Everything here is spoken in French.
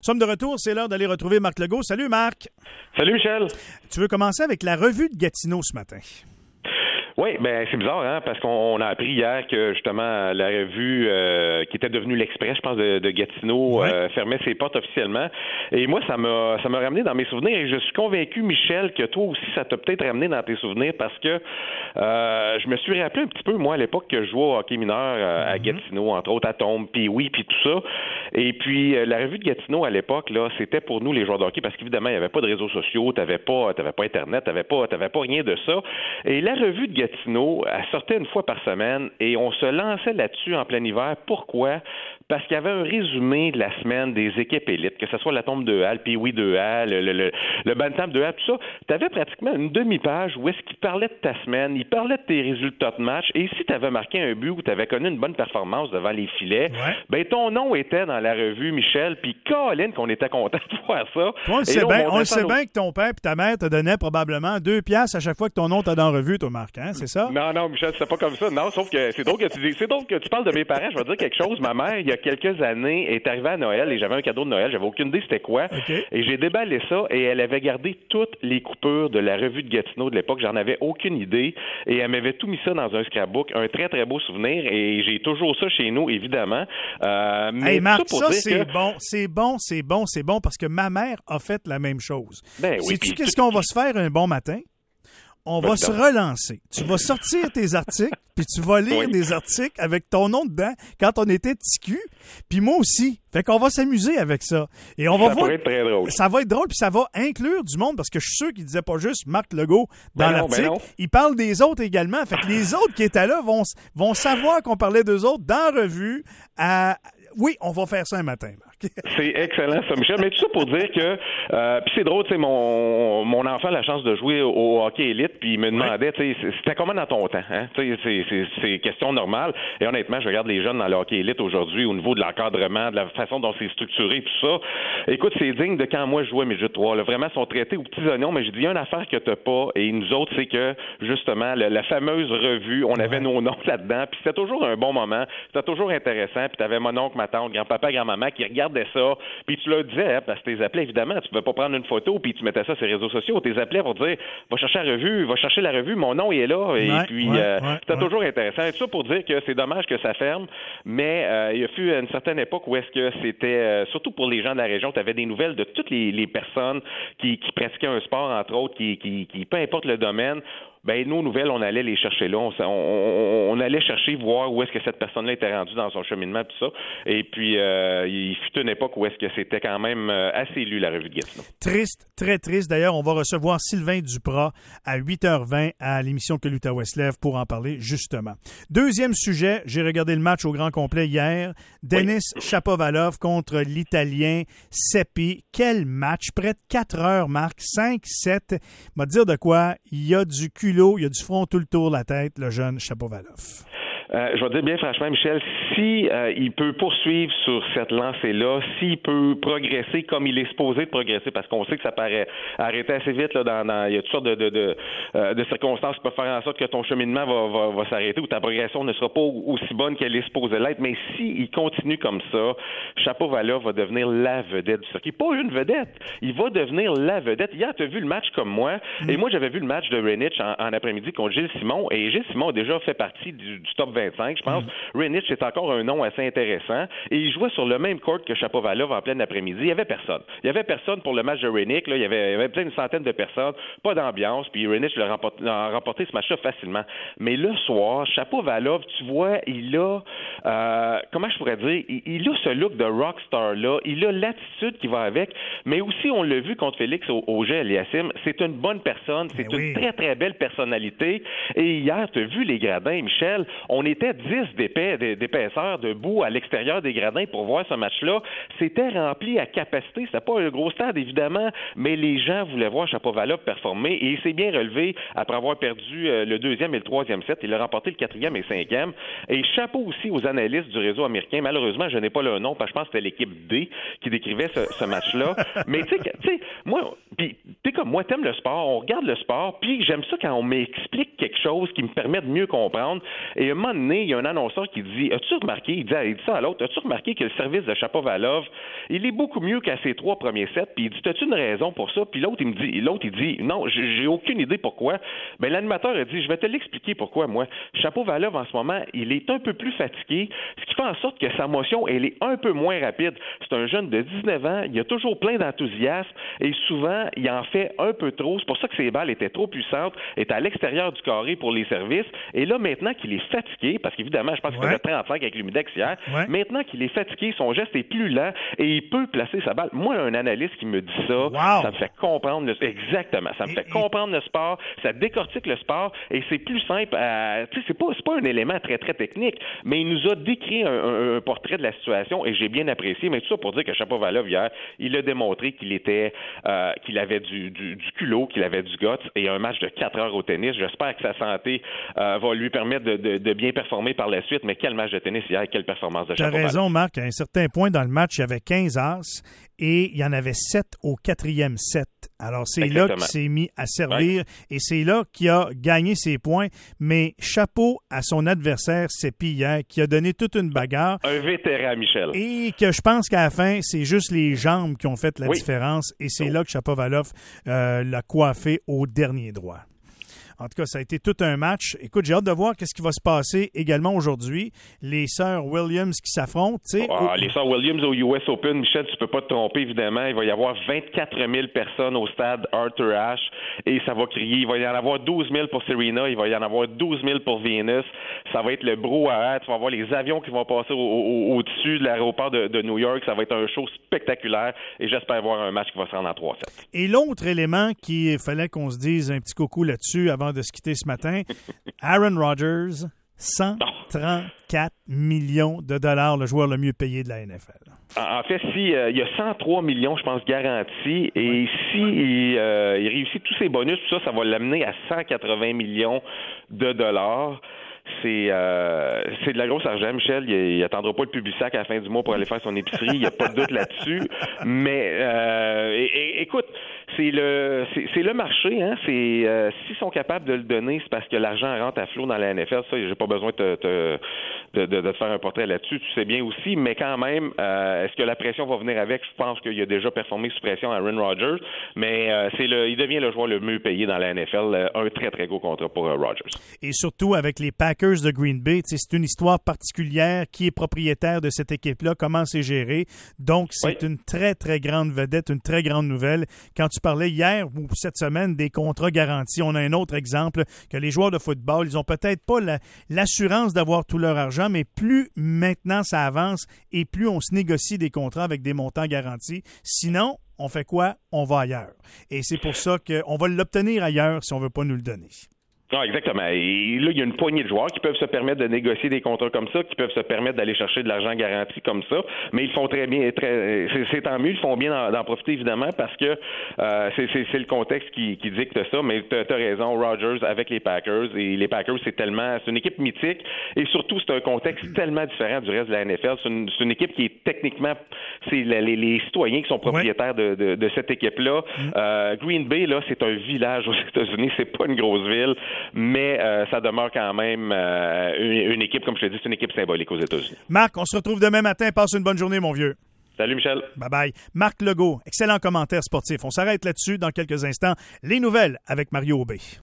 sommes de retour, c'est l'heure d'aller retrouver Marc Legault. Salut Marc! Salut Michel! Tu veux commencer avec la revue de Gatineau ce matin? Oui, ben c'est bizarre, hein, parce qu'on a appris hier que justement la revue qui était devenue l'Express, je pense, de Gatineau, fermait ses portes officiellement. Et moi, ça m'a ramené dans mes souvenirs et je suis convaincu, Michel, que toi aussi, ça t'a peut-être ramené dans tes souvenirs parce que je me suis rappelé un petit peu, moi, à l'époque que je jouais au hockey mineur à Gatineau, entre autres à Tombe, puis oui, puis tout ça. Et puis la revue de Gatineau à l'époque, là, c'était pour nous les joueurs de hockey parce qu'évidemment, il n'y avait pas de réseaux sociaux, t'avais pas Internet, t'avais pas rien de ça. Et la revue de Gatineau, elle sortait une fois par semaine et on se lançait là-dessus en plein hiver. Pourquoi? Parce qu'il y avait un résumé de la semaine des équipes élites, que ce soit la Tombe de Halle, puis oui de Halle, le Bantam de Halle, tout ça. Tu avais pratiquement une demi-page où est-ce qu'il parlait de ta semaine, il parlait de tes résultats de match, et si tu avais marqué un but ou tu avais connu une bonne performance devant les filets, ben ton nom était dans la revue, Michel, puis Colin, qu'on était content de voir ça. On le sait bien que ton père et ta mère te donnaient probablement 2 piastres à chaque fois que ton nom était dans la revue, toi, Marc, hein? C'est ça? Non, Michel, c'est pas comme ça. Non, sauf que c'est drôle que tu parles de mes parents. Je vais dire quelque chose. Ma mère, il y a quelques années, est arrivée à Noël et j'avais un cadeau de Noël. J'avais aucune idée c'était quoi. Okay. Et j'ai déballé ça et elle avait gardé toutes les coupures de la revue de Gatineau de l'époque. J'en avais aucune idée. Et elle m'avait tout mis ça dans un scrapbook. Un très, très beau souvenir. Et j'ai toujours ça chez nous, évidemment. Mais hey, Marc, ça c'est bon parce que ma mère a fait la même chose. Ben oui. Sais-tu qu'est-ce qu'on va se faire un bon matin? On va se relancer. Tu vas sortir tes articles, puis tu vas lire des articles avec ton nom dedans quand on était TQ, puis moi aussi. Fait qu'on va s'amuser avec ça. Et on va voir. Ça va être très drôle. Ça va être drôle, puis ça va inclure du monde, parce que je suis sûr qu'il disait pas juste Marc Legault dans l'article. Il parle des autres également. Fait que les autres qui étaient là vont savoir qu'on parlait d'eux autres dans la revue. Oui, on va faire ça un matin, Marc. C'est excellent, ça, Michel. Mais tout ça pour dire que, puis c'est drôle, tu sais, mon enfant a la chance de jouer au hockey élite, puis il me demandait, tu sais, c'était comment dans ton temps, hein? Tu sais, c'est question normale. Et honnêtement, je regarde les jeunes dans le hockey élite aujourd'hui au niveau de l'encadrement, de la façon dont c'est structuré, tout ça. Écoute, c'est digne de quand moi je jouais Midget 3. Là, vraiment, ils sont traités aux petits oignons, mais j'ai dit, il y a une affaire que t'as pas, et nous autres, c'est que, justement, la fameuse revue, on avait nos noms là-dedans, puis c'était toujours un bon moment, c'était toujours intéressant, puis t'avais mon oncle, ma tante, grand-papa, grand-maman qui regardaient ça, puis tu leur disais, hein, parce que t'es appelais, évidemment, tu pouvais pas prendre une photo, puis tu mettais ça sur les réseaux sociaux, t'es appelais pour dire, va chercher la revue, mon nom il est là, et puis c'était toujours intéressant. Et tout ça pour dire que c'est dommage que ça ferme, mais il y a eu une certaine époque où est-ce que c'était, surtout pour les gens de la région, tu avais des nouvelles de toutes les personnes qui pratiquaient un sport, entre autres, qui peu importe le domaine. Ben nos nouvelles, on allait les chercher là. On allait chercher, voir où est-ce que cette personne-là était rendue dans son cheminement, tout ça. Et puis, il fut une époque où est-ce que c'était quand même assez lu, la revue de Gatineau. Triste, très triste. D'ailleurs, on va recevoir Sylvain Duprat à 8h20 à l'émission Que l'Outaouais se lève pour en parler, justement. Deuxième sujet, j'ai regardé le match au grand complet hier. Denis Shapovalov contre l'Italien Seppi. Quel match! Près de 4 heures, Marc. 5-7. M'a dire de quoi? Il y a du culot, il y a du front tout le tour de la tête, le jeune Shapovalov. Je vais dire bien franchement, Michel, si il peut poursuivre sur cette lancée-là, s'il peut progresser comme il est supposé de progresser, parce qu'on sait que ça paraît arrêter assez vite, là, il y a toutes sortes de circonstances qui peuvent faire en sorte que ton cheminement va s'arrêter ou ta progression ne sera pas aussi bonne qu'elle est supposée l'être. Mais s'il continue comme ça, Shapovalov va devenir la vedette du circuit. Pas une vedette, il va devenir la vedette. Hier, tu as vu le match comme moi, et moi j'avais vu le match de Renic en après-midi contre Gilles Simon, et Gilles Simon a déjà fait partie du top 25, je pense. Renic, c'est encore un nom assez intéressant. Et il jouait sur le même court que Shapovalov en plein après-midi. Il n'y avait personne. Il n'y avait personne pour le match de Renic. Là. Il y avait peut-être une centaine de personnes. Pas d'ambiance. Puis Renic a remporté ce match-là facilement. Mais le soir, Shapovalov, tu vois, il a... comment je pourrais dire? Il a ce look de rockstar-là. Il a l'attitude qui va avec. Mais aussi, on l'a vu contre Félix Auger-Aliassime. C'est une bonne personne. C'est une très, très belle personnalité. Et hier, tu as vu les gradins, Michel. On était 10 d'épaisseur debout à l'extérieur des gradins pour voir ce match-là. C'était rempli à capacité. C'était pas un gros stade, évidemment, mais les gens voulaient voir Shapovalov performer et il s'est bien relevé après avoir perdu le deuxième et le troisième set. Il a remporté le quatrième et cinquième. Et chapeau aussi aux analystes du réseau américain. Malheureusement, je n'ai pas leur nom parce que je pense que c'était l'équipe D qui décrivait ce match-là. Mais tu sais, moi, puis t'es comme moi, t'aimes le sport, on regarde le sport, puis j'aime ça quand on m'explique quelque chose qui me permet de mieux comprendre. Et à un moment donné, donné, il y a un annonceur qui dit, as-tu remarqué, il dit ça à l'autre, as-tu remarqué que le service de Shapovalov, il est beaucoup mieux qu'à ses 3 premiers sets, puis il dit, as-tu une raison pour ça? Puis l'autre, il dit, non, j'ai aucune idée pourquoi. Ben, l'animateur a dit, je vais te l'expliquer pourquoi, moi. Shapovalov, en ce moment, il est un peu plus fatigué, ce qui fait en sorte que sa motion, elle est un peu moins rapide. C'est un jeune de 19 ans, il a toujours plein d'enthousiasme, et souvent, il en fait un peu trop. C'est pour ça que ses balles étaient trop puissantes, étaient à l'extérieur du carré pour les services. Et là, maintenant qu'il est fatigué, parce qu'évidemment, je pense qu'il faisait 35 avec l'Humidex hier, maintenant qu'il est fatigué, son geste est plus lent et il peut placer sa balle. Moi, un analyste qui me dit ça, ça me fait comprendre exactement. Ça me fait comprendre le sport, ça décortique le sport et c'est plus simple. Tu sais, c'est pas un élément très, très technique, mais il nous a décrit un portrait de la situation et j'ai bien apprécié. Mais tout ça pour dire que Shapovalov, hier, il a démontré qu'il avait du culot, qu'il avait du guts et un match de 4 heures au tennis. J'espère que sa santé va lui permettre de bien performer par la suite, mais quel match de tennis hier, quelle performance de Shapovalov. Tu as raison, Marc. À un certain point dans le match, il y avait 15 as et il y en avait 7 au 4e set. Alors, c'est là qu'il s'est mis à servir et c'est là qu'il a gagné ses points. Mais chapeau à son adversaire, Seppi, hier, qui a donné toute une bagarre. Un vétéran, Michel. Et que je pense qu'à la fin, c'est juste les jambes qui ont fait la différence et c'est là que Shapovalov l'a coiffé au dernier droit. En tout cas, ça a été tout un match. Écoute, j'ai hâte de voir qu'est-ce qui va se passer également aujourd'hui. Les sœurs Williams qui s'affrontent. Les sœurs Williams au US Open, Michel, tu peux pas te tromper, évidemment. Il va y avoir 24 000 personnes au stade Arthur Ashe et ça va crier. Il va y en avoir 12 000 pour Serena, il va y en avoir 12 000 pour Venus. Ça va être le brouhaha. Tu vas voir les avions qui vont passer au-dessus de l'aéroport de New York. Ça va être un show spectaculaire et j'espère voir un match qui va se rendre en 3-7. Et l'autre élément qu'il fallait qu'on se dise un petit coucou là-dessus avant de se quitter ce matin, Aaron Rodgers, 134 millions de dollars, le joueur le mieux payé de la NFL. En fait, il y a 103 millions, je pense, garantis, et il réussit tous ses bonus, tout ça, ça va l'amener à 180 millions de dollars. C'est de la grosse argent, Michel. Il attendra pas le Publisac à la fin du mois pour aller faire son épicerie. Il n'y a pas de doute là-dessus. Mais écoute, c'est le marché. Hein. S'ils sont capables de le donner, c'est parce que l'argent rentre à flot dans la NFL. Ça, j'ai pas besoin de te faire un portrait là-dessus. Tu sais bien aussi. Mais quand même, est-ce que la pression va venir avec? Je pense qu'il a déjà performé sous pression à Aaron Rodgers. Mais il devient le joueur le mieux payé dans la NFL. Un très, très gros contrat pour Rodgers. Et surtout avec les Packers de Green Bay, c'est une histoire particulière. Qui est propriétaire de cette équipe-là? Comment c'est géré? Donc, c'est une très, très grande vedette, une très grande nouvelle. Quand tu parlais hier ou cette semaine des contrats garantis, on a un autre exemple que les joueurs de football, ils ont peut-être pas l'assurance d'avoir tout leur argent, mais plus maintenant ça avance et plus on se négocie des contrats avec des montants garantis. Sinon, on fait quoi? On va ailleurs. Et c'est pour ça qu'on va l'obtenir ailleurs si on veut pas nous le donner. Ah, exactement. Et là, il y a une poignée de joueurs qui peuvent se permettre de négocier des contrats comme ça, qui peuvent se permettre d'aller chercher de l'argent garanti comme ça, mais ils font très bien, c'est tant mieux, ils font bien d'en profiter évidemment parce que c'est le contexte qui dicte ça, mais tu as raison, Rodgers avec les Packers, et les Packers, c'est une équipe mythique, et surtout, c'est un contexte tellement différent du reste de la NFL. C'est une équipe qui est techniquement, c'est les citoyens qui sont propriétaires de cette équipe-là. Green Bay, là, c'est un village aux États-Unis, c'est pas une grosse ville. Mais ça demeure quand même une équipe, comme je te dis, c'est une équipe symbolique aux États-Unis. Marc, on se retrouve demain matin. Passe une bonne journée, mon vieux. Salut, Michel. Bye-bye. Marc Legault, excellent commentaire sportif. On s'arrête là-dessus dans quelques instants. Les nouvelles avec Mario Aubé.